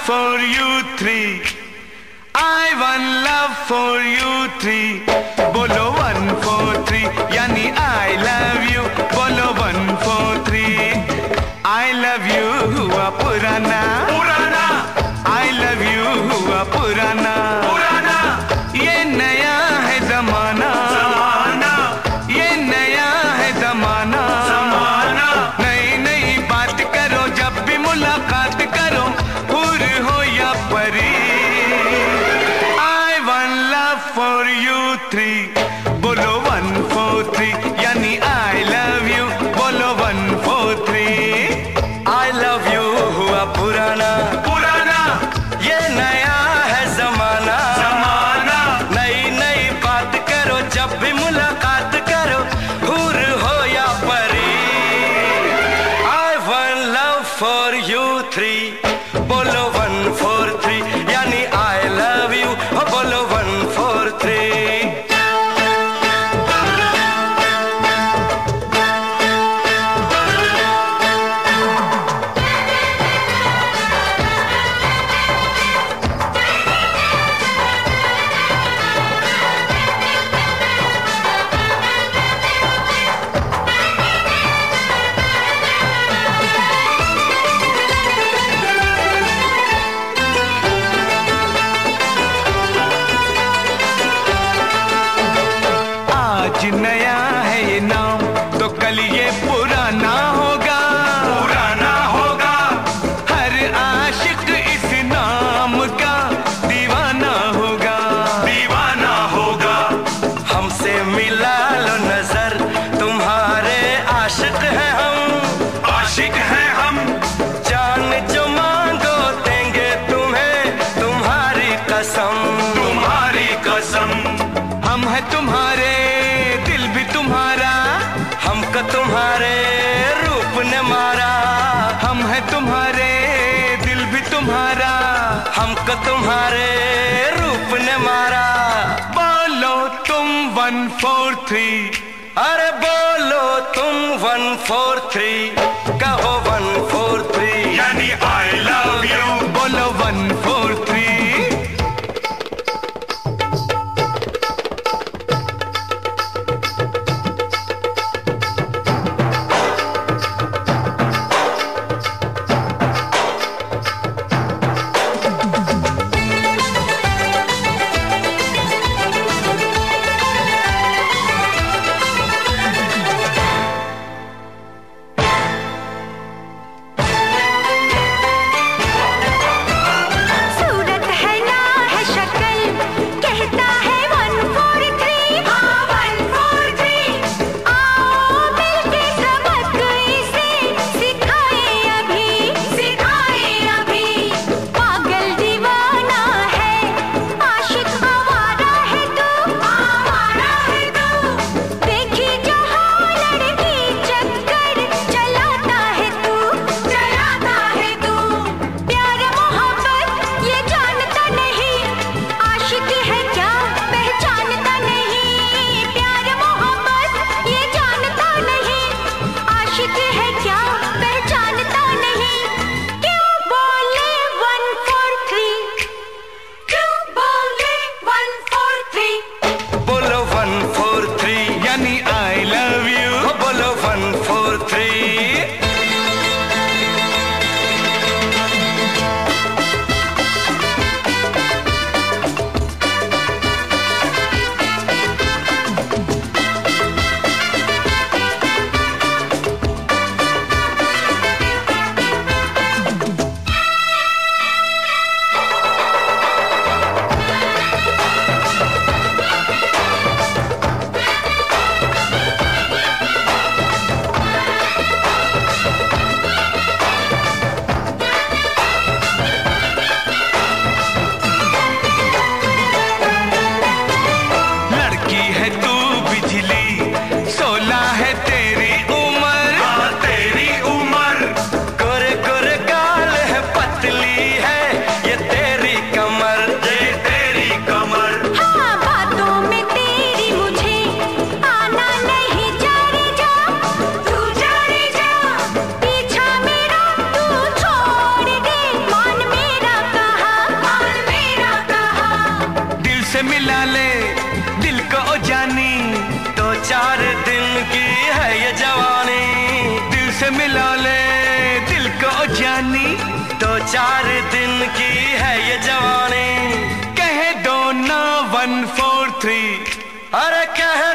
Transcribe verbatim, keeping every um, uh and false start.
for you three. I one love for you three. बोलो one four three यानी I love you. बोलो one four three. I love you हुआ पुराना पुराना. I love you हुआ पुराना पुराना. ये नया है जमाना जमाना. ये नया है जमाना जमाना. नई नई बात करो जब भी मुलाकात करो. हुर हो या परी. I one love for you three. बोलो one four three यानी I love you. बोलो one four three. I love you हुआ पुराना पुराना. ये नया है जमाना जमाना. नई नई बात करो जब भी मुलाकात करो. हुर हो या परी. I one love for you three. बोलो one four three यानी I love you. बोलो one four three. आज नया है ये नाम तो कल ये पुराना होगा पुराना होगा. हर आशिक इस नाम का दीवाना होगा दीवाना होगा. हमसे मिला लो नजर तुम्हारे आशिक हैं हम आशिक हैं हम. जान जो मांगो देंगे तुम्हें तुम्हारी कसम तुम्हारी कसम. हम हैं तुम्हारे दिल भी तुम्हारा. हमको तुम्हारे रूप ने मारा. हम हैं तुम्हारे दिल भी तुम्हारा. हमको तुम्हारे रूप ने मारा. बोलो तुम one four three. अरे बोलो तुम one four three. कहो one four three यानी I love you. बोलो one four three. मिला ले दिल को ओ जानी, दो चार दिन की है ये जवानी। दिल से मिला ले दिल को ओ जानी, दो चार दिन की है ये जवानी। कह दो ना वन फोर थ्री, अरे कह